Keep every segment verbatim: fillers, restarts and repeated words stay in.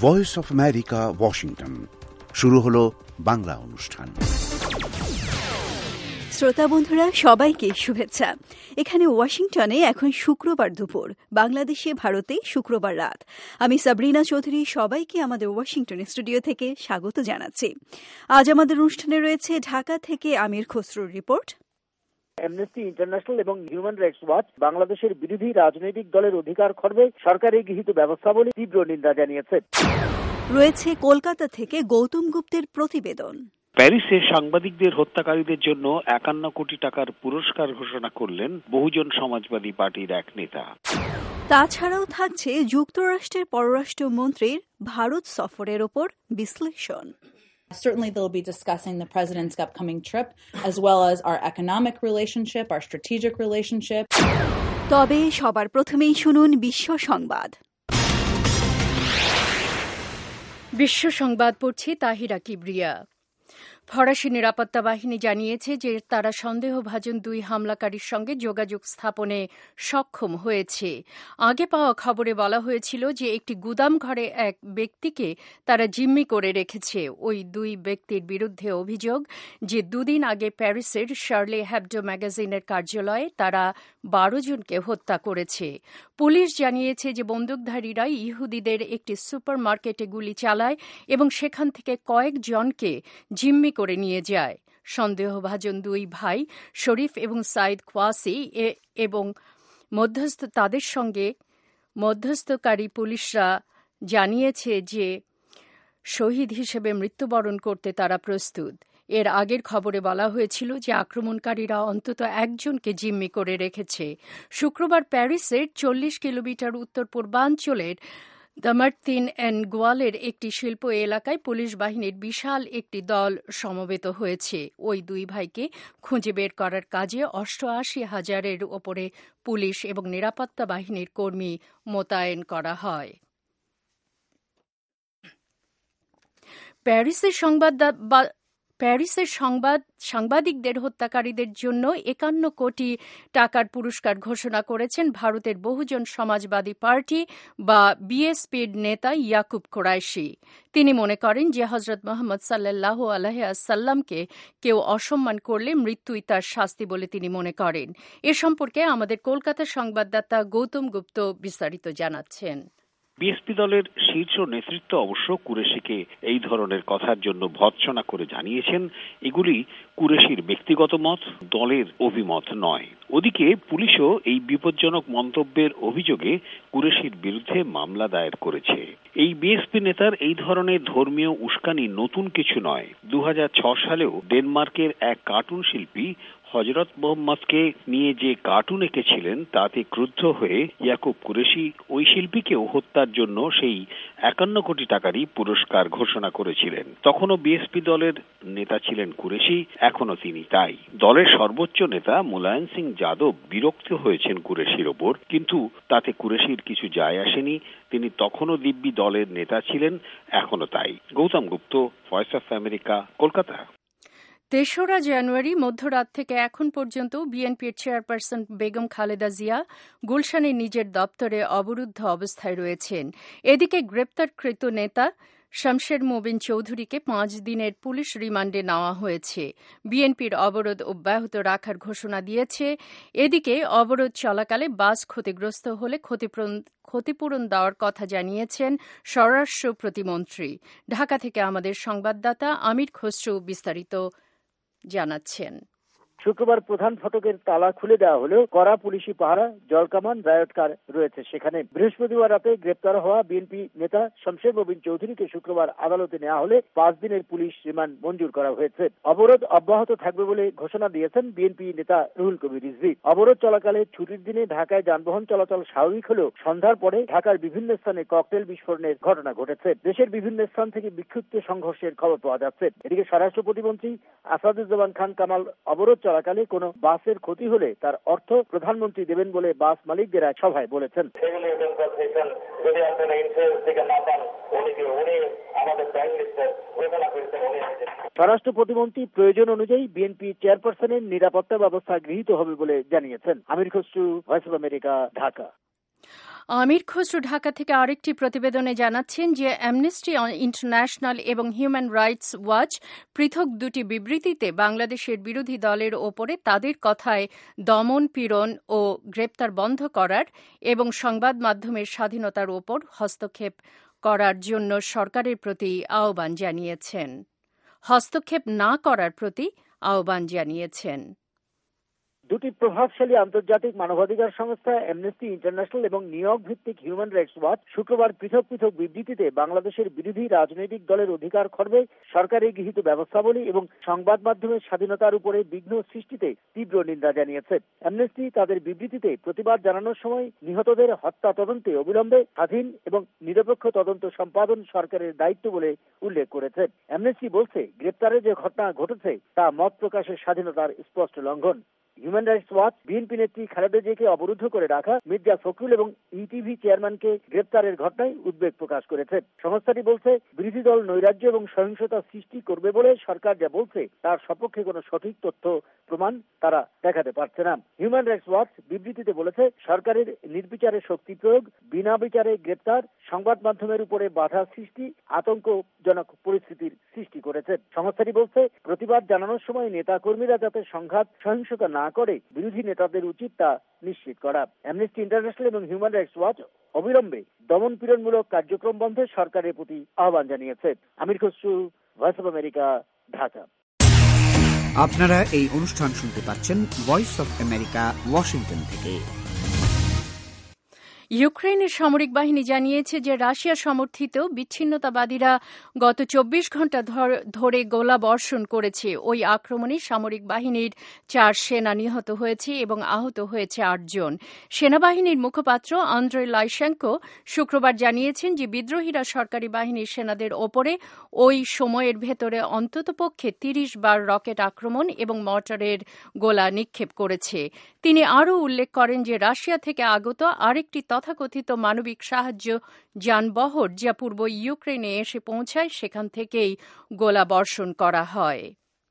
Voice of America, Washington. শুরু হলো বাংলা অনুষ্ঠান। শ্রোতা বন্ধুরা, সবাইকে শুভেচ্ছা। এখানে ওয়াশিংটনে এখন শুক্রবার দুপুর, বাংলাদেশে ভারতে শুক্রবার রাত। আমি সাবরিনা চৌধুরী সবাইকে আমাদের ওয়াশিংটন স্টুডিও থেকে স্বাগত জানাচ্ছি। আজ আমাদের অনুষ্ঠানে রয়েছে ঢাকা থেকে আমির খসরুর রিপোর্ট। অ্যামনেস্টি ইন্টারন্যাশনাল এবং হিউম্যান রাইটস ওয়াচ বাংলাদেশের বিরোধী রাজনৈতিক দলের অধিকার খর্বে সরকারের গৃহীত ব্যবস্থাবলী তীব্র নিন্দা জানিয়েছে। রয়েছে কলকাতা থেকে গৌতম গুপ্তের প্রতিবেদন। প্যারিসে সাংবাদিকদের হত্যাকারীদের জন্য একান্ন কোটি টাকার পুরস্কার ঘোষণা করলেন বহুজন সমাজবাদী পার্টির এক নেতা। তাছাড়াও থাকছে যুক্তরাষ্ট্রের পররাষ্ট্রমন্ত্রীর ভারত সফরের ওপর বিশ্লেষণ। Certainly they'll be discussing the president's upcoming trip, as well as our economic relationship, our strategic relationship. তবে সবার প্রথমেই শুনুন বিশ্ব সংবাদ। বিশ্ব সংবাদ পড়ছি তাহিরা কিবরিয়া। ফরাসি নিরাপত্তা বাহিনী জানিয়েছে যে তারা সন্দেহভাজন দুই হামলাকারীর সঙ্গে যোগাযোগ স্থাপনে সক্ষম হয়েছে। আগে পাওয়া খবরে বলা হয়েছিল যে একটি গুদাম ঘরে এক ব্যক্তিকে তারা জিম্মি করে রেখেছে। ওই দুই ব্যক্তির বিরুদ্ধে অভিযোগ যে দুদিন আগে প্যারিসের শার্লি হেবডো ম্যাগাজিনের কার্যালয়ে তারা বারো জনকে হত্যা করেছে। পুলিশ জানিয়েছে যে বন্দুকধারীরা ইহুদিদের একটি সুপার মার্কেটে গুলি চালায় এবং সেখান থেকে কয়েকজনকে জিম্মি করে নিয়ে যায়। সন্দেহভাজন দুই ভাই শরীফ এবং সাইদ কোয়াসি এবং মধ্যস্থ তাদের সঙ্গে মধ্যস্থকারী পুলিশরা জানিয়েছে যে শহীদ হিসেবে মৃত্যুবরণ করতে তারা প্রস্তুত। এর আগের খবরে বলা হয়েছিল যে আক্রমণকারীরা অন্তত একজনকে জিম্মি করে রেখেছে। শুক্রবার প্যারিসের চল্লিশ কিলোমিটার উত্তর পূর্বাঞ্চলের দামার্তিন এন গোয়ালের একটি শিল্প এলাকায় পুলিশ বাহিনীর বিশাল একটি দল সমবেত হয়েছে। ওই দুই ভাইকে খুঁজে বের করার কাজে অষ্টআশি হাজারের ওপরে পুলিশ এবং নিরাপত্তা বাহিনীর কর্মী মোতায়েন করা হয়। প্যারিসের সংবাদ প্যারিসের সংবাদ সাংবাদিকদের হত্যাকারীদের জন্য একান্ন কোটি টাকার পুরস্কার ঘোষণা করেছেন ভারতের বহুজন সমাজবাদী পার্টি বা বিএসপির নেতা ইয়াকুব কোরাইশি। তিনি মনে করেন যে হজরত মোহাম্মদ সাল্লাল্লাহু আলাইহি ওয়াসাল্লামকে কেউ অসম্মান করলে মৃত্যুই তার শাস্তি বলে তিনি মনে করেন। এ সম্পর্কে আমাদের কলকাতা সংবাদদাতা গৌতম গুপ্ত বিস্তারিত জানাচ্ছেন। বিএসপি দলের শীর্ষ নেতৃত্ব অবশ্য কুরেশিকে এই ধরনের কথার জন্য ভৎসনা করে জানিয়েছেন এগুলি কুরেশির ব্যক্তিগত মত, দলের অভিমত নয়। ওদিকে পুলিশও এই বিপজ্জনক মন্তব্যের অভিযোগে কুরেশির বিরুদ্ধে মামলা দায়ের করেছে। এই বিএসপি নেতার এই ধরনের ধর্মীয় উস্কানি নতুন কিছু নয়। দু হাজার ছয় সালেও ডেনমার্কের এক কার্টুন শিল্পী হজরত মোহাম্মদকে নিয়ে যে কার্টুন এঁকেছিলেন তাতে ক্রুদ্ধ হয়ে ইয়াকুব কুরেশি ওই শিল্পীকেও হত্যার জন্য সেই একান্ন কোটি টাকারই পুরস্কার ঘোষণা করেছিলেন। তখনও বিএসপি দলের নেতা ছিলেন কুরেশি, এখনো তিনি তাই। দলের সর্বোচ্চ নেতা মুলায়ম সিং যাদব বিরক্ত হয়েছেন কুরেশির ওপর, কিন্তু তাতে কুরেশির কিছু যায় আসেনি। তিনি তখনও দিব্যি দলের নেতা ছিলেন, এখনো তাই। Gautam Gupta, Voice of America, Kolkata. তেসরা জানুয়ারি মধ্যরাত থেকে এখন পর্যন্ত বিএনপির চেয়ারপারসন বেগম খালেদা জিয়া গুলশানের নিজের দপ্তরে অবরুদ্ধ অবস্থায় রয়েছেন। এদিকে গ্রেপ্তারকৃত নেতা শামশের মোবিন চৌধুরীকে পাঁচ দিনের পুলিশ রিমান্ডে নেওয়া হয়েছে। বিএনপির অবরোধ অব্যাহত রাখার ঘোষণা দিয়েছে। এদিকে অবরোধ চলাকালে বাস ক্ষতিগ্রস্ত হলে ক্ষতিপূরণ ক্ষতিপূরণ দেওয়ার কথা জানিয়েছেন স্বরাষ্ট্র প্রতিমন্ত্রী। ঢাকা থেকে আমাদের সংবাদদাতা আমির খসরু বিস্তারিত জানাচ্ছেন। শুক্রবার প্রধান ফটকের তালা খুলে দেওয়া হলেও কড়া পুলিশি পাহারা, জলকামান, রায়ট কার রয়েছে সেখানে। বৃহস্পতিবার রাতে গ্রেপ্তার হওয়া বিএনপি নেতা শামশের মোবিন চৌধুরীকে শুক্রবার আদালতে নেওয়া হলে পাঁচ দিনের পুলিশ রিমান্ড মঞ্জুর করা হয়েছে। অবরোধ অব্যাহত থাকবে বলে ঘোষণা দিয়েছেন বিএনপি নেতা রুহুল কবির রিজভী। অবরোধ চলাকালে ছুটির দিনে ঢাকায় যানবাহন চলাচল স্বাভাবিক হলেও সন্ধ্যার পরে ঢাকার বিভিন্ন স্থানে ককটেল বিস্ফোরণের ঘটনা ঘটেছে। দেশের বিভিন্ন স্থান থেকে বিক্ষিপ্ত সংঘর্ষের খবর পাওয়া যাচ্ছে। এদিকে স্বরাষ্ট্র প্রতিমন্ত্রী আসাদুজ্জামান খান কামাল অবরোধ চলাকালে কোনো বাসের ক্ষতি হলে তার অর্থ প্রধানমন্ত্রী দেবেন বলে বাস মালিকদের এক সভায় বলেছেন। স্বরাষ্ট্র প্রতিমন্ত্রী প্রয়োজন অনুযায়ী বিএনপি চেয়ারপারসনের নিরাপত্তা ব্যবস্থা গৃহীত হবে বলে জানিয়েছেন। Amir Khasru, Voice of America, Dhaka. Amir Khasru Dhaka থেকে আরেকটি প্রতিবেদনে জানাচ্ছেন যে অ্যামনেস্টি ইন্টারন্যাশনাল এবং হিউম্যান রাইটস ওয়াচ পৃথক দুটি বিবৃতিতে বাংলাদেশের বিরোধী দলের ওপরে তাদের কথায় দমন পীড়ন ও গ্রেপ্তার বন্ধ করার এবং সংবাদ মাধ্যমের স্বাধীনতার ওপর হস্তক্ষেপ করার জন্য সরকারের প্রতি আহ্বান জানিয়েছেন হস্তক্ষেপ না করার প্রতি আহ্বান জানিয়েছেন দুটি প্রভাবশালী আন্তর্জাতিক মানবাধিকার সংস্থা অ্যামনেস্টি ইন্টারন্যাশনাল এবং নিউ ইয়র্ক ভিত্তিক হিউম্যান রাইটস ওয়াচ শুক্রবার পৃথক পৃথক বিবৃতিতে বাংলাদেশের বিরোধী রাজনৈতিক দলের অধিকার খর্বে সরকারের গৃহীত ব্যবস্থাবলী এবং সংবাদ মাধ্যমের স্বাধীনতার উপরে বিঘ্ন সৃষ্টিতে তীব্র নিন্দা জানিয়েছে। অ্যামনেস্টি তাদের বিবৃতিতে প্রতিবাদ জানানোর সময় নিহতদের হত্যা তদন্তে অবিলম্বে স্বাধীন এবং নিরপেক্ষ তদন্ত সম্পাদন সরকারের দায়িত্ব বলে উল্লেখ করেছে। অ্যামনেস্টি বলছে, গ্রেপ্তারের যে ঘটনা ঘটেছে তা মত প্রকাশের স্বাধীনতার স্পষ্ট লঙ্ঘন। হিউম্যান রাইটস ওয়াচ বিএনপি নেত্রী খালেদা জিয়াকে অবরুদ্ধ করে রাখা মির্জা ফখরুল এবং ইটিভি চেয়ারম্যানকে গ্রেপ্তারের ঘটনায় উদ্বেগ প্রকাশ করেছে। সংস্থাটি বলছে, বিরোধী দল নৈরাজ্য এবং সহিংসতা সৃষ্টি করবে বলে সরকার যা বলছে তার সপক্ষে কোনো সঠিক তথ্য প্রমাণ তারা দেখাতে পারছে না। হিউম্যান রাইটস ওয়াচ বিবৃতিতে বলেছে, সরকারের নির্বিচারে শক্তি প্রয়োগ, বিনা বিচারে গ্রেপ্তার, সংবাদ মাধ্যমের উপরে বাধা সৃষ্টি আতঙ্কজনক পরিস্থিতির সৃষ্টি করেছে। সংস্থাটি বলছে, প্রতিবাদ জানানোর সময় নেতা কর্মীরা যাতে সংঘাত সহিংসতা না করে বিরোধী নেতাদের উচিত তা নিশ্চিত করা। অ্যামনেস্টি ইন্টারন্যাশনাল এবং হিউম্যান রাইটস ওয়াচ অবিলম্বে দমন পীড়নমূলক কার্যক্রম বন্ধে সরকারের প্রতি আহ্বান জানিয়েছে। Amir Khasru, Voice of America, Dhaka. আপনারা এই অনুষ্ঠান শুনতে পাচ্ছেন ভয়েস অব আমেরিকা, ওয়াশিংটন থেকে। ইউক্রেনের সামরিক বাহিনী জানিয়েছে যে রাশিয়া সমর্থিত বিচ্ছিন্নতাবাদীরা গত চব্বিশ ঘণ্টা ধরে গোলা বর্ষণ করেছে। ওই আক্রমণে সামরিক বাহিনীর চার সেনা নিহত হয়েছে এবং আহত হয়েছে আটজন। সেনাবাহিনীর মুখপাত্র আন্দ্রে লাইশেঙ্কো শুক্রবার জানিয়েছেন যে বিদ্রোহীরা সরকারি বাহিনীর সেনাদের ওপরে ওই সময়ের ভেতরে অন্ততপক্ষে তিরিশ বার রকেট আক্রমণ এবং মর্টারের গোলা নিক্ষেপ করেছে। তিনি আরও উল্লেখ করেন যে রাশিয়া থেকে আগত আরেকটি তথাকথিত মানবিক সাহায্য যানবহর যা পূর্ব ইউক্রেনে এসে পৌঁছায় সেখান থেকেই গোলা বর্ষণ করা হয়।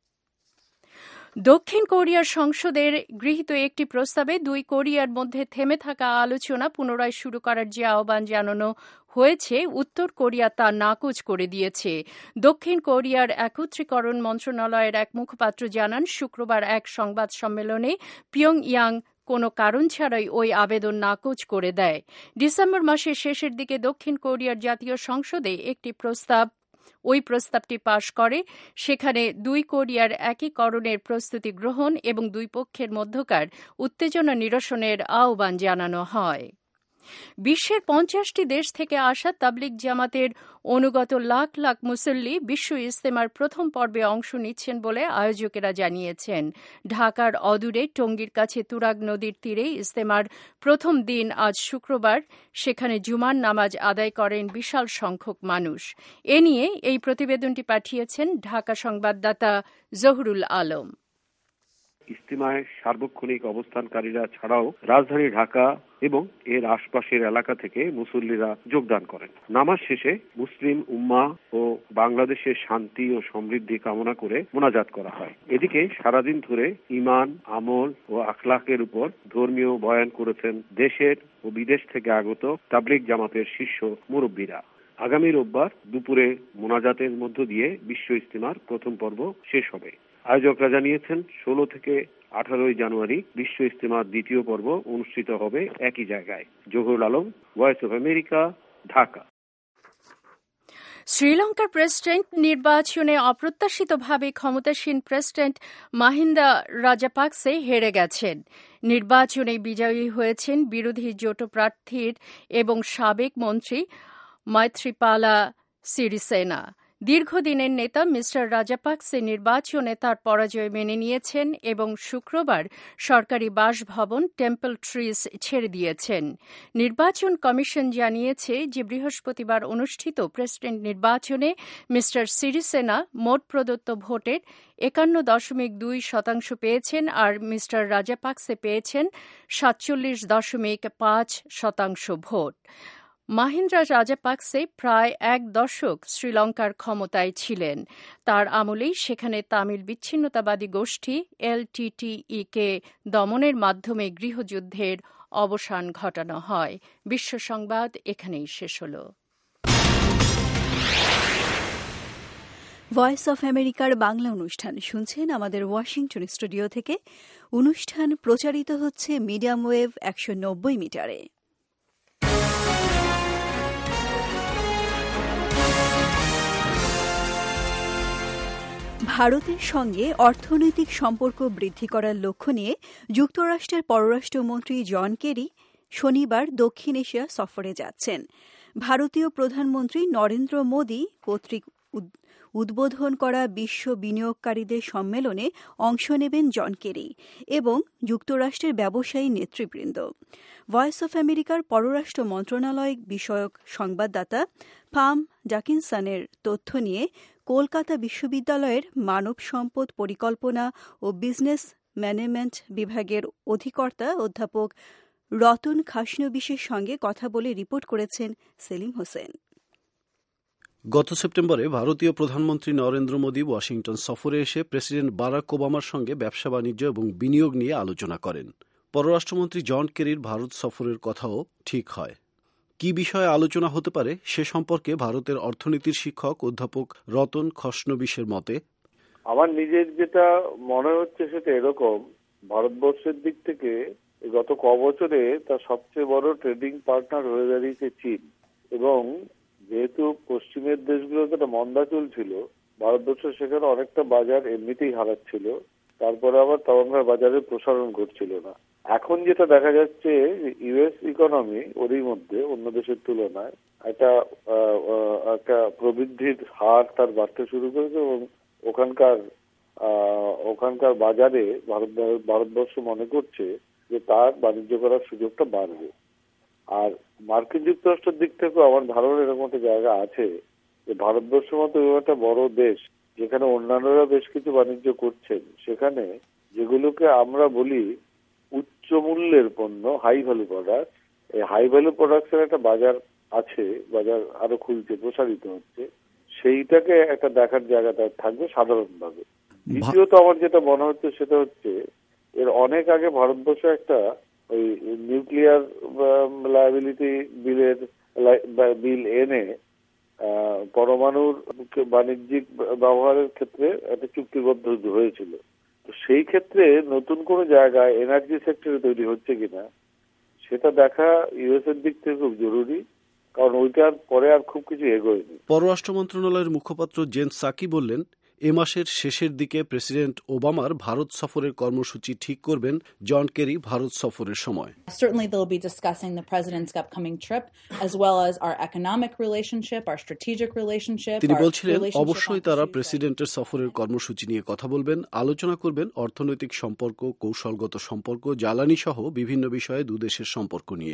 দক্ষিণ কোরিয়ার সংসদের গৃহীত একটি প্রস্তাবে দুই কোরিয়ার মধ্যে থেমে থাকা আলোচনা পুনরায় শুরু করার যে আহ্বান জানানো হয়েছে, উত্তর কোরিয়া তা নাকচ করে দিয়েছে। দক্ষিণ কোরিয়ার একত্রীকরণ মন্ত্রণালয়ের এক মুখপাত্র জানান, শুক্রবার এক সংবাদ সম্মেলনে পিয়ংইয়াং কোনো কারণ ছাড়াই ওই আবেদন নাকচ করে দেয়। ডিসেম্বর মাসের শেষের দিকে দক্ষিণ কোরিয়ার জাতীয় সংসদে একটি প্রস্তাব ওই প্রস্তাবটি পাশ করে। সেখানে দুই কোরিয়ার একীকরণের প্রস্তুতি গ্রহণ এবং দুই পক্ষের মধ্যকার উত্তেজনা নিরসনের আহ্বান জানানো হয়। বিশ্বের পঞ্চাশটি দেশ থেকে আসা তাবলিগ জামাতের অনুগত লাখ লাখ মুসল্লি বিশ্ব ইজতেমার প্রথম পর্বে অংশ নিচ্ছেন বলে আয়োজকেরা জানিয়েছেন। ঢাকার অদূরে টঙ্গীর কাছে তুরাগ নদীর তীরে ইজতেমার প্রথম দিন আজ শুক্রবার সেখানে জুমার নামাজ আদায় করেন বিশাল সংখ্যক মানুষ। এ নিয়ে এই প্রতিবেদনটি পাঠিয়েছেন ঢাকা সংবাদদাতা জহুরুল আলম। ইজতেমায় সার্বক্ষণিক অবস্থানকারীরা ছাড়াও রাজধানী ঢাকা এবং এর আশপাশের এলাকা থেকে মুসল্লিরা যোগদান করেন। নামাজ শেষে মুসলিম উম্মাহ ও বাংলাদেশের শান্তি ও সমৃদ্ধি কামনা করে মোনাজাত করা হয়। এদিকে সারাদিন ধরে ঈমান, আমল ও আখলাকের উপর ধর্মীয় বয়ান করেছেন দেশের ও বিদেশ থেকে আগত তাবলিগ জামাতের শীর্ষ মুরব্বীরা। আগামী রোববার দুপুরে মোনাজাতের মধ্য দিয়ে বিশ্ব ইজতেমার প্রথম পর্ব শেষ হবে। আয়োজকরা জানিয়েছেন, ষোলো থেকে আঠারোই জানুয়ারি বিশ্ব ইজতেমার দ্বিতীয় পর্ব অনুষ্ঠিত হবে একই জায়গায়। Zahurul Alam, Voice of America, Dhaka. শ্রীলঙ্কার প্রেসিডেন্ট নির্বাচনে অপ্রত্যাশিতভাবে ক্ষমতাসীন প্রেসিডেন্ট মাহিন্দা রাজাপাকসে হেরে গেছেন। নির্বাচনে বিজয়ী হয়েছেন বিরোধী জোট প্রার্থীর এবং সাবেক মন্ত্রী মৈত্রিপালা সিরিসেনা। দীর্ঘদিনের নেতা মিস্টার রাজাপাকসে নির্বাচনে তার পরাজয় মেনে নিয়েছেন এবং শুক্রবার সরকারি বাসভবন টেম্পল ট্রিজ ছেড়ে দিয়েছেন। নির্বাচন কমিশন জানিয়েছে যে বৃহস্পতিবার অনুষ্ঠিত প্রেসিডেন্ট নির্বাচনে মিস্টার সিরিসেনা মোট প্রদত্ত ভোটের একান্ন দশমিক দুই শতাংশ পেয়েছেন আর মিস্টার রাজাপাকসে পেয়েছেন সাতচল্লিশ দশমিক পাঁচ শতাংশ ভোট। মাহিন্দ্রা রাজাপাকসে প্রায় এক দশক শ্রীলঙ্কার ক্ষমতায় ছিলেন। তার আমলেই সেখানে তামিল বিচ্ছিন্নতাবাদী গোষ্ঠী এলটিটিইকে দমনের মাধ্যমে গৃহযুদ্ধের অবসান ঘটানো হয়। বিশ্ব সংবাদ এখানেই শেষ হল। ভয়েস অফ আমেরিকার বাংলা অনুষ্ঠান শুনছেন আমাদের ওয়াশিংটন স্টুডিও থেকে। অনুষ্ঠান প্রচারিত হচ্ছে মিডিয়াম ওয়েভ একশো নব্বই মিটারে। ভারতের সঙ্গে অর্থনৈতিক সম্পর্ক বৃদ্ধি করার লক্ষ্য নিয়ে যুক্তরাষ্ট্রের পররাষ্ট্রমন্ত্রী জন কেরি শনিবার দক্ষিণ এশিয়া সফরে যাচ্ছেন। ভারতীয় প্রধানমন্ত্রী নরেন্দ্র মোদি কর্তৃক উদ্বোধন করা বিশ্ব বিনিয়োগকারীদের সম্মেলনে অংশ নেবেন জন কেরি এবং যুক্তরাষ্ট্রের ব্যবসায়ী নেতৃবৃন্দ। ভয়েস অফ আমেরিকার পররাষ্ট্র মন্ত্রণালয় বিষয়ক সংবাদদাতা পাম ডাকিনসনের তথ্য নিয়ে কলকাতা বিশ্ববিদ্যালয়ের মানব সম্পদ পরিকল্পনা ও বিজনেস ম্যানেজমেন্ট বিভাগের অধিকর্তা অধ্যাপক রতন খাসনবিশের সঙ্গে কথা বলে রিপোর্ট করেছেন সেলিম হোসেন। গত সেপ্টেম্বরে ভারতীয় প্রধানমন্ত্রী নরেন্দ্র মোদী ওয়াশিংটন সফরে এসে প্রেসিডেন্ট বারাক ওবামার সঙ্গে ব্যবসা বাণিজ্য এবং বিনিয়োগ নিয়ে আলোচনা করেন। পররাষ্ট্রমন্ত্রী জন কেরির ভারত সফরের কথাও ঠিক হয়। কি বিষয়ে আলোচনা হতে পারে সে সম্পর্কে ভারতের অর্থনীতির শিক্ষক অধ্যাপক রতন খসনবিশের মতে, আমার নিজের যেটা মনে হচ্ছে সেটা এরকম, ভারতবর্ষের দিক থেকে গত ক বছরে তার সবচেয়ে বড় ট্রেডিং পার্টনার হয়ে দাঁড়িয়েছে চীন, এবং যেহেতু পশ্চিমের দেশগুলোতে একটা মন্দা চলছিল, ভারতবর্ষ সেখানে অনেকটা বাজার এমনিতেই হারাচ্ছিল, তারপরে আবার তখনকার বাজারের প্রসারণ ঘটছিল না। এখন যেটা দেখা যাচ্ছে ইউএস ইকোনমি ওরই মধ্যে অন্য দেশের তুলনায় একটা একটা প্রবৃদ্ধির হার তার বাড়তে শুরু করেছে, এবং ওখানকার ওখানকার বাজারে ভারত ভারতবর্ষ মনে করছে যে তার বাণিজ্য করার সুযোগটা বাড়বে। আর মার্কিন যুক্তরাষ্ট্রের দিক থেকেও আমার ধারণা এরকম একটা জায়গা আছে যে ভারতবর্ষের মতো একটা বড় দেশ যেখানে অন্যান্যরা বেশ কিছু বাণিজ্য করছেন, সেখানে যেগুলোকে আমরা বলি উচ্চ মূল্যের পণ্য, হাই ভ্যালু প্রোডাক্ট, এই হাই ভ্যালু প্রোডাক্টসের একটা বাজার আছে, বাজার আরো খুলছে, প্রসারিত হচ্ছে, সেইটাকে একটা দেখার জায়গা তার থাকবে সাধারণভাবে। দ্বিতীয়ত আমার যেটা মনে হচ্ছে সেটা হচ্ছে এর অনেক আগে ভারতবর্ষ একটা ওই নিউক্লিয়ার লায়াবিলিটি বিলের বিল এনে পরমাণুর বাণিজ্যিক ব্যবহারের ক্ষেত্রে একটা চুক্তিবদ্ধ হয়েছিল। তো সেই ক্ষেত্রে নতুন কোনো জায়গায় এনার্জি সেক্টরে তৈরি হচ্ছে কিনা সেটা দেখা ইউএস এর দিক থেকে খুব জরুরি, কারণ ওইটার পরে আর খুব কিছু এগোয়নি। পররাষ্ট্র মন্ত্রণালয়ের মুখপাত্র জেন সাকি বললেন, এ মাসের শেষের দিকে প্রেসিডেন্ট ওবামার ভারত সফরের কর্মসূচি ঠিক করবেন জন কেরি ভারত সফরের সময়। Certainly they'll be discussing the president's upcoming trip as well as our economic relationship, our strategic relationship. তিনি বলছিলেন, অবশ্যই তারা প্রেসিডেন্টের সফরের কর্মসূচি নিয়ে কথা বলবেন, আলোচনা করবেন অর্থনৈতিক সম্পর্ক, কৌশলগত সম্পর্ক, জ্বালানি সহ বিভিন্ন বিষয়ে দুদেশের সম্পর্ক নিয়ে।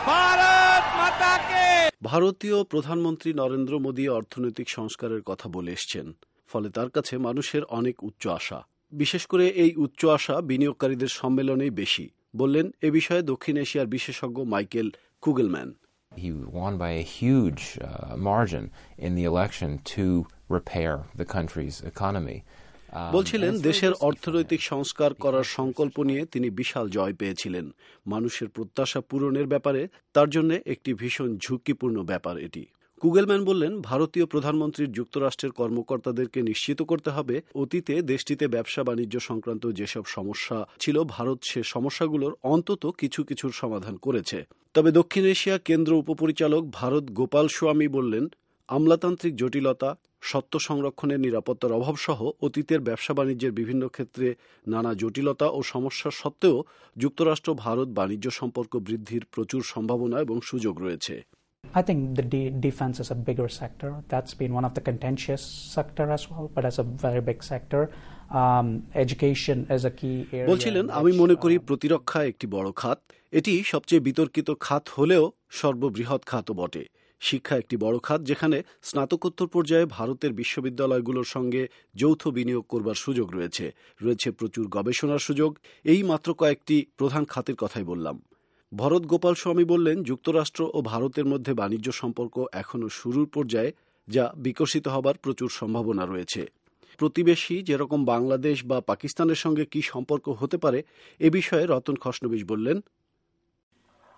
ভারতীয় প্রধানমন্ত্রী নরেন্দ্র মোদী অর্থনৈতিক সংস্কারের কথা বলে এসছেন, ফলে তার কাছে মানুষের অনেক উচ্চ আশা, বিশেষ করে এই উচ্চ আশা বিনিয়োগকারীদের সম্মেলনেই বেশি, বললেন এ বিষয়ে দক্ষিণ এশিয়ার বিশেষজ্ঞ Michael Kugelman. He won by a huge uh, margin in the election to repair the country's economy. বলছিলেন, দেশের অর্থনৈতিক সংস্কার করার সংকল্প নিয়ে তিনি বিশাল জয় পেয়েছিলেন। মানুষের প্রত্যাশা পূরণের ব্যাপারে তার জন্য একটি ভীষণ ঝুঁকিপূর্ণ ব্যাপার এটি। কুগেলম্যান বললেন, ভারতীয় প্রধানমন্ত্রীর যুক্তরাষ্ট্রের কর্মকর্তাদেরকে নিশ্চিত করতে হবে অতীতে দেশটিতে ব্যবসা বাণিজ্য সংক্রান্ত যেসব সমস্যা ছিল, ভারত সে সমস্যাগুলোর অন্তত কিছু কিছুর সমাধান করেছে। তবে দক্ষিণ এশিয়া কেন্দ্র উপপরিচালক ভারত গোপাল স্বামী বললেন, আমলাতান্ত্রিক জটিলতা, সত্ত্ব সংরক্ষণের নিরাপত্তার অভাব সহ অতীতের ব্যবসা বাণিজ্যের বিভিন্ন ক্ষেত্রে নানা জটিলতা ও সমস্যা সত্ত্বেও যুক্তরাষ্ট্র ভারত বাণিজ্য সম্পর্ক বৃদ্ধির প্রচুর সম্ভাবনা এবং সুযোগ রয়েছে। I think the de- defense is a bigger sector. That's been one of the contentious sector as well, but as a very big sector. Um, education is a key area. বলছিলেন, আমি মনে করি প্রতিরক্ষা একটি বড় খাত। এটি সবচেয়ে বিতর্কিত খাত হলেও সর্ববৃহৎ খাতও বটে। শিক্ষা একটি বড় খাত, যেখানে স্নাতকোত্তর পর্যায়ে ভারতের বিশ্ববিদ্যালয়গুলোর সঙ্গে যৌথ বিনিয়োগ করবার সুযোগ রয়েছে। রয়েছে প্রচুর গবেষণার সুযোগ। এই মাত্র কয়েকটি প্রধান খাতের কথাই বললাম। ভরত গোপাল স্বামী বললেন, যুক্তরাষ্ট্র ও ভারতের মধ্যে বাণিজ্য সম্পর্ক এখনও শুরুর পর্যায়ে, যা বিকশিত হবার প্রচুর সম্ভাবনা রয়েছে। প্রতিবেশী যেরকম বাংলাদেশ বা পাকিস্তানের সঙ্গে কি সম্পর্ক হতে পারে, এ বিষয়ে রতন খসনবিশ বললেন,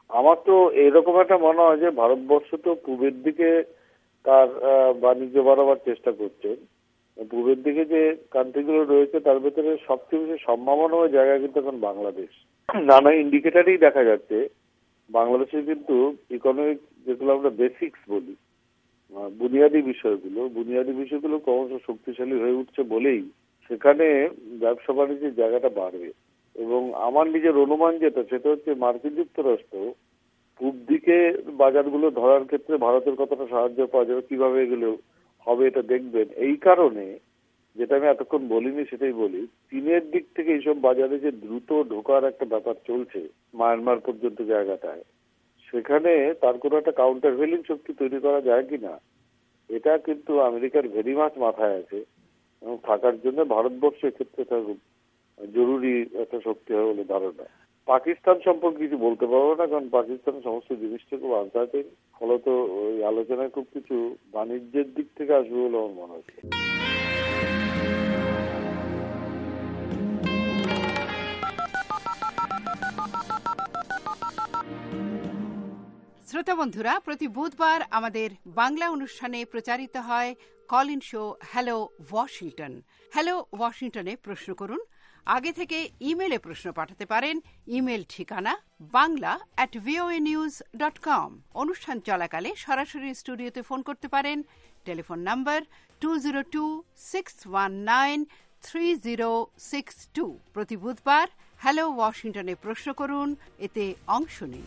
আমার তো এরকম একটা মনে হয় যে ভারতবর্ষ তো পূবের দিকে তার বাণিজ্য বাড়াবার চেষ্টা করছে। পূবের দিকে যে কান্ট্রিগুলো রয়েছে তার ভেতরে সবচেয়ে বেশি সম্ভাবনাময় জায়গা কিন্তু এখন বাংলাদেশ। নানা ইন্ডিকেটারই দেখা যাচ্ছে বাংলাদেশে কিন্তু ইকোনমিক যেগুলো আমরা বেসিক্স বলি, বুনিয়াদী বিষয়গুলো বুনিয়াদী বিষয়গুলো ক্রমশ শক্তিশালী হয়ে উঠছে বলেই সেখানে ব্যবসা বাণিজ্যের জায়গাটা বাড়বে। এবং আমার নিজের অনুমান যেটা সেটা হচ্ছে মার্কিন যুক্তরাষ্ট্র পূব দিকে বাজারগুলো ধরার ক্ষেত্রে ভারতের কতটা সাহায্য পাওয়া যাবে, কিভাবে এগুলো হবে এটা দেখবেন। এই কারণে যেটা আমি এতক্ষণ বলিনি সেটাই বলি, চীনের দিক থেকে এইসব বাজারে যে দ্রুত ঢোকার একটা ব্যাপার চলছে মায়ানমার পর্যন্ত জায়গাটায়, সেখানে তার কোনো একটা কাউন্টার ভেলিং শক্তি তৈরি করা যায় কিনা এটা কিন্তু আমেরিকার ভেরি মাছ মাথায় আছে এবং থাকার জন্য ভারতবর্ষ এক্ষেত্রে তার জরুরি একটা শক্তি হবে বলে ধারণা। পাকিস্তান সম্পর্কে কিছু বলতে পারবো না, কারণ পাকিস্তানের সমস্ত জিনিসটা খুব আনসার্টেন, ফলত ওই আলোচনায় খুব কিছু বাণিজ্যের দিক থেকে আসবে বলে আমার মনে হচ্ছে। শ্রোতা বন্ধুরা, প্রতি বুধবার আমাদের বাংলা অনুষ্ঠানে প্রচারিত হয় call in show hello Washington. Hello ওয়াশিংটনে প্রশ্ন করুন। আগে থেকে ইমেলে প্রশ্ন পাঠাতে পারেন। ইমেল ঠিকানা Bangla at VOA news dot com. অনুষ্ঠান চলাকালে সরাসরি স্টুডিওতে ফোন করতে পারেন। Telephone number two zero two six one nine three zero six two. প্রতি বুধবার হ্যালো ওয়াশিংটনে প্রশ্ন করুন, এতে অংশ নিন।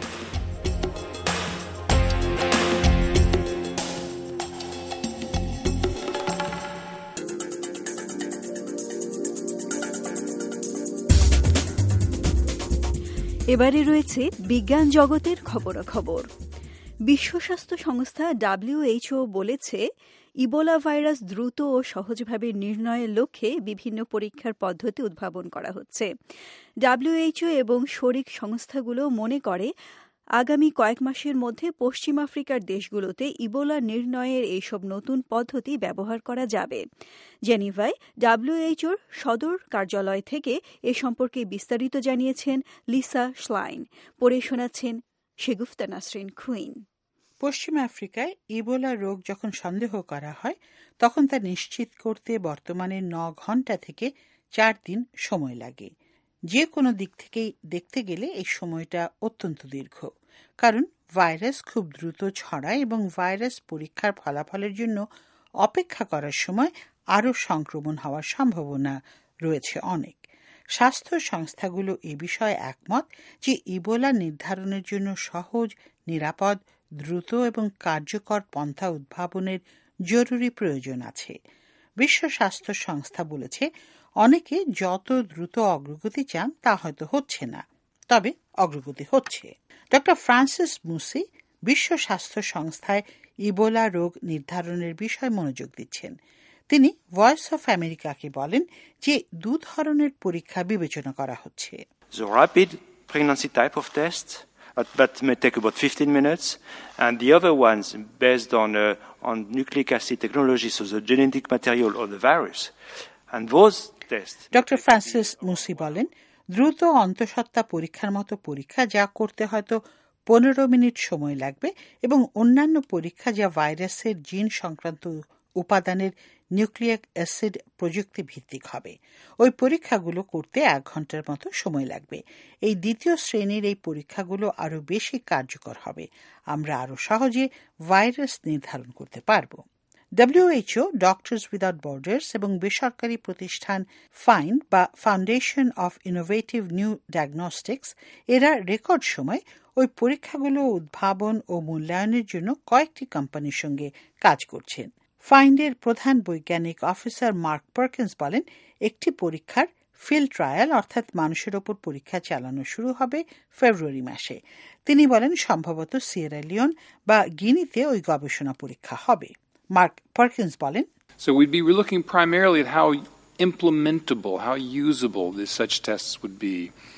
এবারে রয়েছে বিজ্ঞান জগতের খবরাখবর। বিশ্ব স্বাস্থ্য সংস্থা ডব্লিউএইচও বলেছে ইবোলা ভাইরাস দ্রুত ও সহজভাবে নির্ণয়ের লক্ষ্যে বিভিন্ন পরীক্ষার পদ্ধতি উদ্ভাবন করা হচ্ছে। ডব্লিউএইচও এবং শরিক সংস্থাগুলো মনে করে আগামী কয়েক মাসের মধ্যে পশ্চিম আফ্রিকার দেশগুলোতে ইবোলা নির্ণয়ের এইসব নতুন পদ্ধতি ব্যবহার করা যাবে। জেনিভায় ডব্লিউএইচওর সদর কার্যালয় থেকে এ সম্পর্কে বিস্তারিত জানিয়েছেন লিসা শ্লাইন। পড়ে শোনাচ্ছেন শেগুফতা নাসরিন খুইন। পশ্চিম আফ্রিকায় ইবোলা রোগ যখন সন্দেহ করা হয় তখন তা নিশ্চিত করতে বর্তমানে ন ঘন্টা থেকে চার দিন সময় লাগে। যে কোনো দিক থেকেই দেখতে গেলে এই সময়টা অত্যন্ত দীর্ঘ, কারণ ভাইরাস খুব দ্রুত ছড়ায় এবং ভাইরাস পরীক্ষার ফলাফলের জন্য অপেক্ষা করার সময় আরও সংক্রমণ হওয়ার সম্ভাবনা রয়েছে অনেক। স্বাস্থ্য সংস্থাগুলো এ বিষয়ে একমত যে ইবোলা নির্ধারণের জন্য সহজ, নিরাপদ, দ্রুত এবং কার্যকর পন্থা উদ্ভাবনের জরুরি প্রয়োজন আছে। বিশ্ব স্বাস্থ্য সংস্থা বলেছে অনেকে যত দ্রুত অগ্রগতি চান তা হয়তো হচ্ছে না, তবে অগ্রগতি হচ্ছে। ডক্টর ফ্রান্সিস মুসি বিশ্ব স্বাস্থ্য সংস্থায় ইবোলা রোগ নির্ধারণের বিষয়ে মনোযোগ দিচ্ছেন। তিনি ভয়েস অফ আমেরিকাকে বলেন যে দু ধরনের পরীক্ষা বিবেচনা করা হচ্ছে। The rapid pregnancy type of test that may take about fifteen minutes, and the other ones based on uh, on nucleic acid technology, so the genetic material of the virus. And those tests. Doctor Francis মুসি বলেন দ্রুত অন্তঃসত্ত্বা পরীক্ষার মতো পরীক্ষা যা করতে হয়তো পনেরো মিনিট সময় লাগবে এবং অন্যান্য পরীক্ষা যা ভাইরাসের জিন সংক্রান্ত উপাদানের নিউক্লিক অ্যাসিড প্রযুক্তি ভিত্তিক হবে, ওই পরীক্ষাগুলো করতে এক ঘন্টার মতো সময় লাগবে। এই দ্বিতীয় শ্রেণীর এই পরীক্ষাগুলো আরও বেশি কার্যকর হবে। আমরা আরও সহজে ভাইরাস নির্ধারণ করতে পারব। ডব্লিউএইচও, ডক্টরস উইদাউট বর্ডার্স এবং বেসরকারি প্রতিষ্ঠান ফাইন্ড বা foundation of innovative new diagnostics এরা রেকর্ড সময় ওই পরীক্ষাগুলো উদ্ভাবন ও মূল্যায়নের জন্য কয়েকটি কোম্পানির সঙ্গে কাজ করছেন। ফাইন্ডের প্রধান বৈজ্ঞানিক অফিসার মার্ক পার্কিন্স বলেন একটি পরীক্ষার ফিল্ড ট্রায়াল অর্থাৎ মানুষের ওপর পরীক্ষা চালানো শুরু হবে ফেব্রুয়ারি মাসে। তিনি বলেন সম্ভবত সিয়েরা লিওন বা গিনিতে ওই গবেষণা পরীক্ষা হবে। Mark Perkins বলেন, So we'd be looking primarily at how implementable, how usable these such tests would be.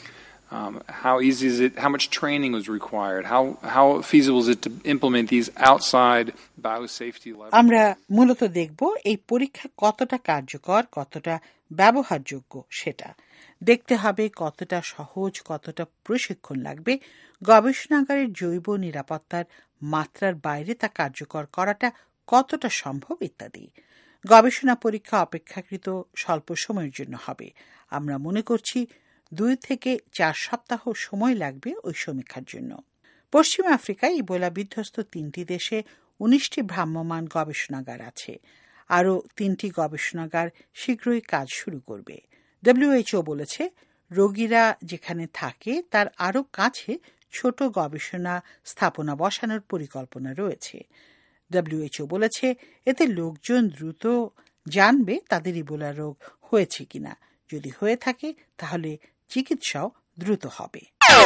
Um, how easy is it, how much training was required, how how feasible is it to implement these outside biosafety levels? আমরা মূলত দেখব এই পরীক্ষা কতটা কার্যকর, কতটা ব্যবহারযোগ্য সেটা দেখতে হবে। কতটা সহজ, কতটা প্রশিক্ষণ লাগবে, গবেষণাগারের জৈব নিরাপত্তার মাত্রার বাইরে তা কার্যকর করাটা কতটা সম্ভব ইত্যাদি। গবেষণা পরীক্ষা অপেক্ষাকৃত স্বল্প সময়ের জন্য হবে। আমরা মনে করছি দুই থেকে চার সপ্তাহ সময় লাগবে ওই সমীক্ষার জন্য। পশ্চিম আফ্রিকায় ইবোলা বিধ্বস্ত তিনটি দেশে উনিশটি ভ্রাম্যমাণ গবেষণাগার আছে। আরও তিনটি গবেষণাগার শীঘ্রই কাজ শুরু করবে। ডব্লিউএইচও বলেছে রোগীরা যেখানে থাকে তার আরও কাছে ছোট গবেষণা স্থাপনা বসানোর পরিকল্পনা রয়েছে। ডব্লিউএইচও বলেছে এতে লোকজন দ্রুত জানবে তাদের ইবোলা রোগ হয়েছে কিনা। যদি হয়ে থাকে তাহলে চিকিৎসাও দ্রুত হবে।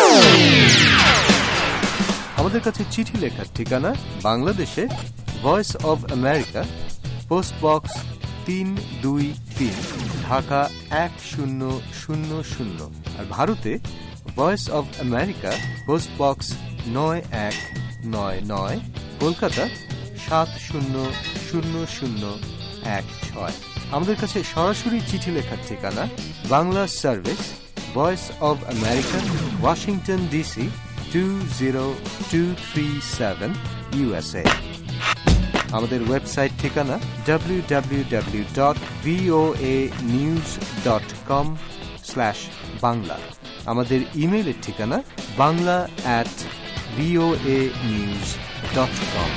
আমাদের কাছে চিঠি লেখার ঠিকানা বাংলাদেশে voice of America, post box তিন দুই তিন, ঢাকা এক শূন্য শূন্য শূন্য। আর ভারতে voice of America, post box নয় এক নয় নয়, কলকাতা সাত শূন্য শূন্য শূন্য এক ছয়। আমাদের কাছে সরাসরি চিঠি লেখার ঠিকানা Bangla service, voice of America, Washington DC two zero two three seven, USA. আমাদের ওয়েবসাইট ঠিকানা W W W dot VOA news dot com slash Bangla. আমাদের ইমেইলের ঠিকানা Bangla at VOA news dot com.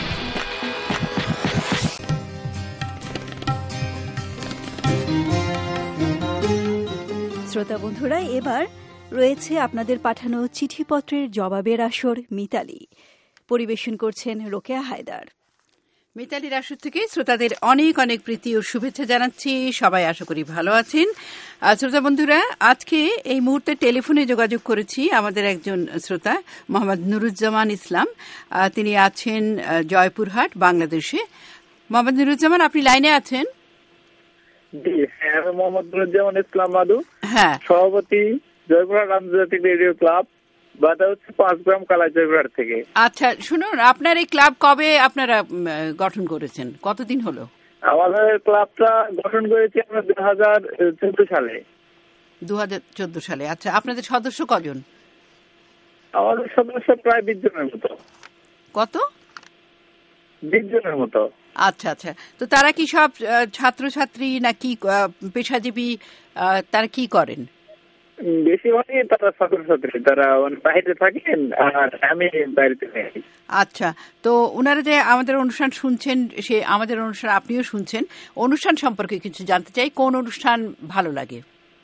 শ্রোতা বন্ধুরা, এবার রয়েছে আপনাদের পাঠানো চিঠিপত্রের জবাবের আসর মিতালি। পরিবেশন করছেন রোকেয়া হায়দার। মিতালির আসর থেকে শ্রোতাদের অনেক অনেক প্রীতি ও শুভেচ্ছা জানাচ্ছি। সবাই আশা করি ভালো আছেন। শ্রোতা বন্ধুরা, আজকে এই মুহূর্তে টেলিফোনে যোগাযোগ করেছি আমাদের একজন শ্রোতা মোহাম্মদ নুরুজ্জামান ইসলাম। তিনি আছেন জয়পুরহাট, বাংলাদেশে। মোহাম্মদ নুরুজ্জামান, আপনি লাইনে আছেন? জি হ্যাঁ, আমি মোহাম্মদ নুরুজ্জামান ইসলাম মাদু, হ্যাঁ, সভাপতি জয়পুরহাট আন্তর্জাতিক রেডিও ক্লাব, বাধা হচ্ছে পাঁচ গ্রাম কালা জয়পুরহাট থেকে। আচ্ছা শুনুন, আপনার এই ক্লাব কবে আপনারা গঠন করেছেন? কতদিন হলো? আমাদের ক্লাবটা গঠন করেছি আমরা দু হাজার চোদ্দ সালে। দু হাজার চোদ্দ সালে। আচ্ছা, আপনাদের সদস্য কজন? আমাদের সদস্য প্রায় বিশ জনের মতো। কত? বিশ জনের মতো। আচ্ছা আচ্ছা, তো তারা কি সব ছাত্রছাত্রী নাকি পেশাজীবী? তারা কি করেন? বেশিরভাগই তারা ছাত্রছাত্রী, তারা বাইরে থাকেন আর আমি বাইরে থাকি। আচ্ছা, তো ওনারা যে আমাদের অনুষ্ঠান শুনছেন, সে আমাদের অনুষ্ঠান আপনিও শুনছেন, অনুষ্ঠান সম্পর্কে কিছু জানতে চাই। কোন অনুষ্ঠান ভালো লাগে?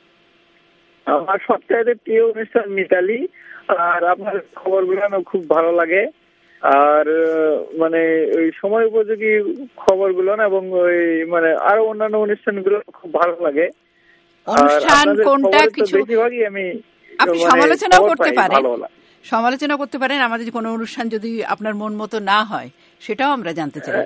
আমার সবচেয়ে প্রিয় অনুষ্ঠান মিতালি, আর আপনার খবরগুলো খুব ভালো লাগে। আর মানে ওই সময় উপযোগী খবরগুলো না, এবং ওই মানে আরো অন্যান্য অনুষ্ঠানগুলো খুব ভালো লাগে। অনুষ্ঠান কোনটা কিছু বেশিরভাগই আমি আপনি সমালোচনাও করতে পারেন, সমালোচনা করতে পারেন। আমাদের কোনো অনুষ্ঠান যদি আপনার মন মতো না হয় সেটাও আমরা জানতে চাই।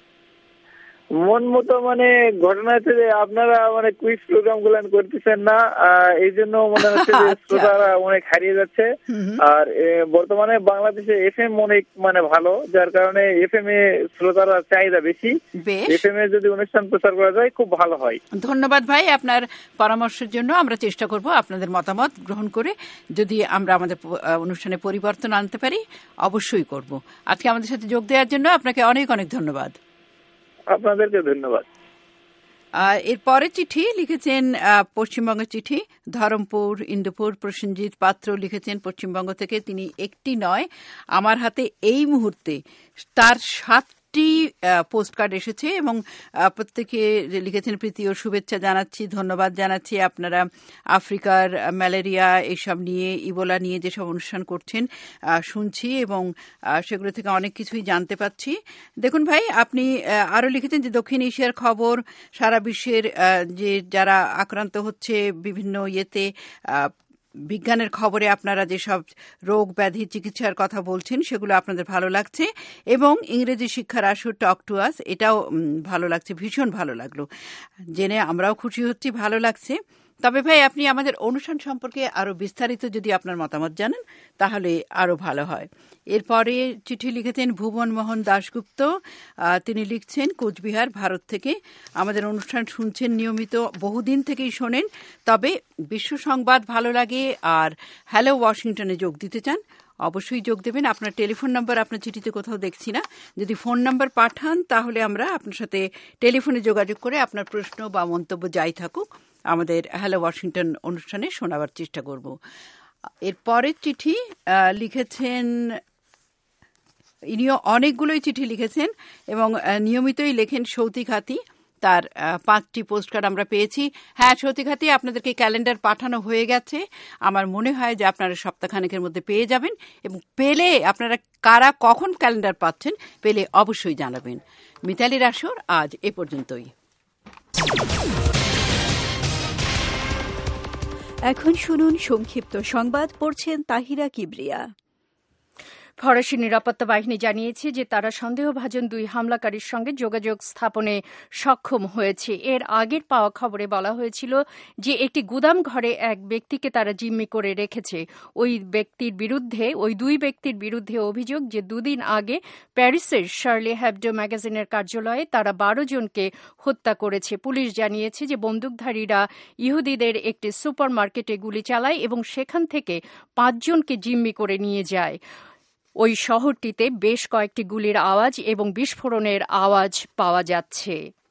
মন মতো মানে ঘটনা হচ্ছে যে আপনারা মানে কুইজ প্রোগ্রাম গুলো করতেছেন না, এই জন্য মনে হচ্ছে যে শ্রোতারা অনেক হারিয়ে যাচ্ছে। আর বর্তমানে বাংলাদেশে এফ এম অনেক মানে ভালো, যার কারণে এফ এম এ শ্রোতারা চাহিদা বেশি। এফ এম এ যদি অনুষ্ঠান প্রচার করা যায় খুব ভালো হয়। ধন্যবাদ ভাই আপনার পরামর্শের জন্য। আমরা চেষ্টা করব আপনাদের মতামত গ্রহণ করে যদি আমরা আমাদের অনুষ্ঠানে পরিবর্তন আনতে পারি অবশ্যই করব। আজকে আমাদের সাথে যোগ দেওয়ার জন্য আপনাকে অনেক অনেক ধন্যবাদ। আপনাদেরকে ধন্যবাদ। এর পরের চিঠি লিখেছেন পশ্চিমবঙ্গের চিঠি, ধরমপুর ইন্দুপুর প্রসেনজিৎ পাত্র লিখেছেন পশ্চিমবঙ্গ থেকে। তিনি একটি নয়, আমার হাতে এই মুহূর্তে তার সাতটি পোস্ট কার্ড এসেছে এবং প্রত্যেকে লিখেছেন প্রীতি ও শুভেচ্ছা জানাচ্ছি, ধন্যবাদ জানাচ্ছি। আপনারা আফ্রিকার ম্যালেরিয়া এইসব নিয়ে, ইবোলা নিয়ে যেসব অনুষ্ঠান করছেন শুনছি এবং সেগুলো থেকে অনেক কিছুই জানতে পাচ্ছি। দেখুন ভাই, আপনি আরও লিখেছেন যে দক্ষিণ এশিয়ার খবর, সারা বিশ্বের যে যারা আক্রান্ত হচ্ছে বিভিন্ন ইয়েতে, বিজ্ঞানের খবরে আপনারা যেসব রোগ ব্যাধি চিকিৎসার কথা বলছেন সেগুলো আপনাদের ভালো লাগছে এবং ইংরেজি শিক্ষার আসর টক টু আস, এটাও ভালো লাগছে, ভীষণ ভালো লাগলো জেনে। আমরাও খুশি হচ্ছি, ভালো লাগছে। তবে ভাই আপনি আমাদের অনুষ্ঠান সম্পর্কে আরো বিস্তারিত যদি আপনার মতামত জানেন তাহলে আরো ভালো হয়। এরপরে চিঠি লিখেছেন ভুবন মোহন দাশগুপ্ত। তিনি লিখছেন কোচবিহার ভারত থেকে আমাদের অনুষ্ঠান শুনছেন নিয়মিত, বহুদিন থেকেই শোনেন, তবে বিশ্ব সংবাদ ভালো লাগে আর হ্যালো ওয়াশিংটনে যোগ দিতে চান। অবশ্যই যোগ দেবেন। আপনার টেলিফোন নাম্বার আপনার চিঠিতে কোথাও দেখছি না, যদি ফোন নাম্বার পাঠান তাহলে আমরা আপনার সাথে টেলিফোনে যোগাযোগ করে আপনার প্রশ্ন বা মন্তব্য যাই থাকুক আমাদের হ্যালো ওয়াশিংটন অনুষ্ঠানে শোনাবার চেষ্টা করব। এর পরের চিঠি লিখেছেন, ইনিও অনেকগুলোই চিঠি লিখেছেন এবং নিয়মিতই লেখেন সৌতিক হাতি। তার পাঁচটি পোস্টকার্ড আমরা পেয়েছি। হ্যাঁ সৌতিক হাতি, আপনাদেরকে ক্যালেন্ডার পাঠানো হয়ে গেছে। আমার মনে হয় যে আপনারা সপ্তাহখানেকের মধ্যে পেয়ে যাবেন, এবং পেলে আপনারা কারা কখন ক্যালেন্ডার পাচ্ছেন পেলে অবশ্যই জানাবেন। মিতালির আসর আজ এ পর্যন্তই। এখন শুনুন সংক্ষিপ্ত সংবাদ, পড়ছেন তাহিরা কিবরিয়া। ফরাসি নিরাপত্তা বাহিনী জানিয়েছে যে তারা সন্দেহভাজন দুই হামলাকারীর সঙ্গে যোগাযোগ স্থাপনে সক্ষম হয়েছে। এর আগের পাওয়া খবরে বলা হয়েছিল যে একটি গুদাম ঘরে এক ব্যক্তিকে তারা জিম্মি করে রেখেছে। ওই ব্যক্তির বিরুদ্ধে ওই দুই ব্যক্তির বিরুদ্ধে অভিযোগ যে দুদিন আগে প্যারিসের শার্লি হ্যাবডো ম্যাগাজিনের কার্যালয়ে তারা বারো জনকে হত্যা করেছে। পুলিশ জানিয়েছে যে বন্দুকধারীরা ইহুদিদের একটি সুপার মার্কেটে গুলি চালায় এবং সেখান থেকে পাঁচজনকে জিম্মি করে নিয়ে যায়। ওই শহরটিতে বেশ কয়েকটি গুলির আওয়াজ এবং বিস্ফোরণের আওয়াজ পাওয়া যাচ্ছে।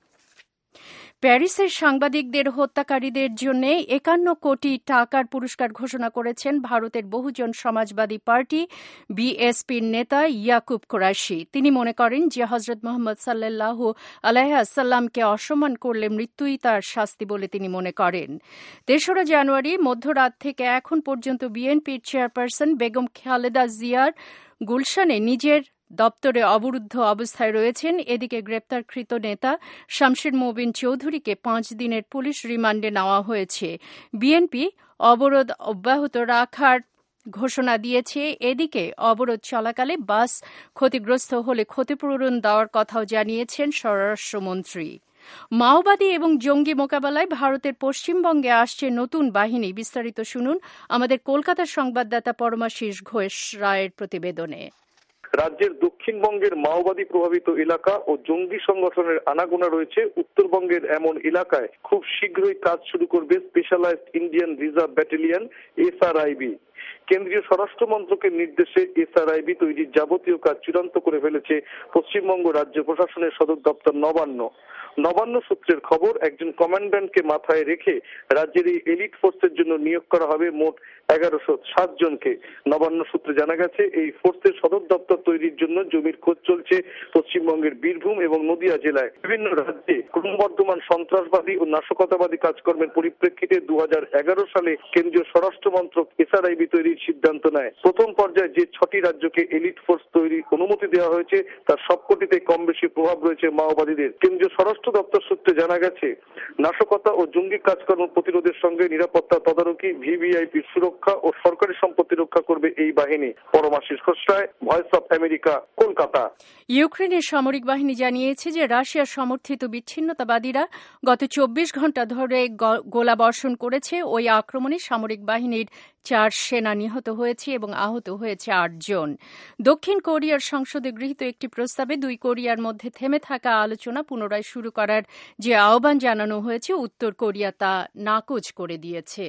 প্যারিসের সাংবাদিকদের হত্যাকারীদের জন্য একান্ন কোটি টাকার পুরস্কার ঘোষণা করেছেন ভারতের বহুজন সমাজবাদী পার্টি বিএসপির নেতা ইয়াকুব কোরাশি। তিনি মনে করেন যে হজরত মোহাম্মদ সাল্লাল্লাহু আলাইহি ওয়াসাল্লামকে অসম্মান করলে মৃত্যুই তার শাস্তি বলে তিনি মনে করেন। তেসরা জানুয়ারি মধ্যরাত থেকে এখন পর্যন্ত বিএনপির চেয়ারপারসন বেগম খালেদা জিয়ার গুলশানে নিজের দপ্তরে অবরুদ্ধ অবস্থায় রয়েছেন। এদিকে গ্রেপ্তারকৃত নেতা শামশের মোবিন চৌধুরীকে পাঁচ দিনের পুলিশ রিমান্ডে নেওয়া হয়েছে। বিএনপি অবরোধ অব্যাহত রাখার ঘোষণা দিয়েছে। এদিকে অবরোধ চলাকালে বাস ক্ষতিগ্রস্ত হলে ক্ষতিপূরণ দেওয়ার কথাও জানিয়েছেন স্বরাষ্ট্রমন্ত্রী। মাওবাদী এবং জঙ্গি মোকাবেলায় ভারতের পশ্চিমবঙ্গে আসছে নতুন বাহিনী। বিস্তারিত শুনুন আমাদের কলকাতার সংবাদদাতা পরমাশিস ঘোষ রায়ের প্রতিবেদনে। রাজ্যের দক্ষিণবঙ্গের মাওবাদী প্রভাবিত এলাকা ও জঙ্গি সংগঠনের আনাগোনা রয়েছে উত্তরবঙ্গের এমন এলাকায় খুব শীঘ্রই কাজ শুরু করবে specialised Indian reserve battalion SRIB. কেন্দ্রীয় স্বরাষ্ট্র মন্ত্রকের নির্দেশে এসআরআইবি তৈরির যাবতীয় কাজ চূড়ান্ত করে ফেলেছে পশ্চিমবঙ্গ রাজ্য প্রশাসনের সদর দপ্তর নবান্ন। নবান্ন সূত্রের খবর, একজন কমান্ড্যান্টকে মাথায় রেখে রাজ্যের এই এলিট ফোর্সের জন্য নিয়োগ করা হবে মোট এগারোশো সাত জনকে। নবান্ন সূত্রে জানা গেছে এই ফোর্সের সদর দপ্তর তৈরির জন্য জমির খোঁজ চলছে পশ্চিমবঙ্গের বীরভূম এবং নদিয়া জেলায়। বিভিন্ন রাজ্যে ক্রমবর্ধমান সন্ত্রাসবাদী ও নাশকতাবাদী কাজকর্মের পরিপ্রেক্ষিতে দু হাজার এগারো সালে কেন্দ্রীয় স্বরাষ্ট্র মন্ত্রক এসআরআইবি তৈরির সিদ্ধান্ত নেয়। প্রথম পর্যায়ে যে ছটি রাজ্যকে এলিট ফোর্স তৈরির অনুমতি দেওয়া হয়েছে তার সবকটিতে কম বেশি প্রভাব রয়েছে মাওবাদীদের। কেন্দ্রীয় স্বরাষ্ট্র দপ্তর সূত্রে জানা গেছে নাশকতা ও জঙ্গি কাজকর্ম প্রতিরোধের সঙ্গে নিরাপত্তা তদারকি, ভিভিআইপি সুরক্ষা ও সরকারি সম্পত্তি রক্ষা করবে এই বাহিনী। Paramashis Ghosh, voice of America, Kolkata. ইউক্রেনের সামরিক বাহিনী জানিয়েছে যে রাশিয়ার সমর্থিত বিচ্ছিন্নতাবাদীরা গত চব্বিশ ঘণ্টা ধরে গোলা বর্ষণ করেছে। ওই আক্রমণে সামরিক বাহিনীর চার সেনা নিহত হয়েছে এবং আহত হয়েছে আটজন। দক্ষিণ কোরিয়ার সংসদে গৃহীত একটি প্রস্তাবে দুই কোরিয়ার মধ্যে থেমে থাকা আলোচনা পুনরায় শুরু করার যে আহ্বান জানানো হয়েছে উত্তর কোরিয়া তা নাকচ করে দিয়েছে।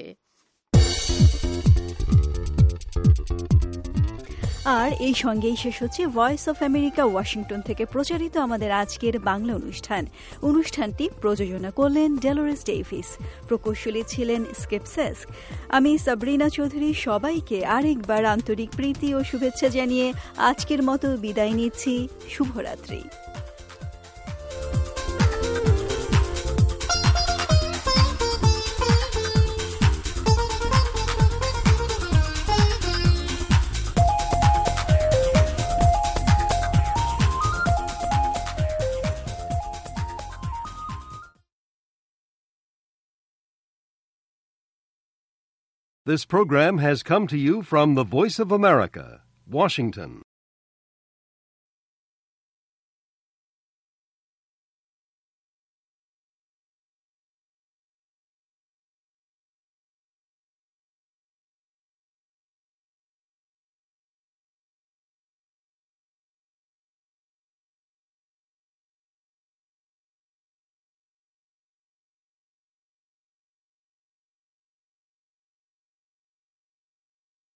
আর এই সঙ্গেই শেষ হচ্ছে ভয়েস অফ আমেরিকা ওয়াশিংটন থেকে প্রচারিত আমাদের আজকের বাংলা অনুষ্ঠান। অনুষ্ঠানটি প্রযোজনা করলেন ডেলোরেস ডেভিস, প্রকৌশলী ছিলেন স্কেপসেস। আমি সাবরিনা চৌধুরী সবাইকে আরেকবার আন্তরিক প্রীতি ও শুভেচ্ছা জানিয়ে আজকের মতো বিদায় নিচ্ছি। শুভরাত্রি। This program has come to you from the Voice of America, Washington.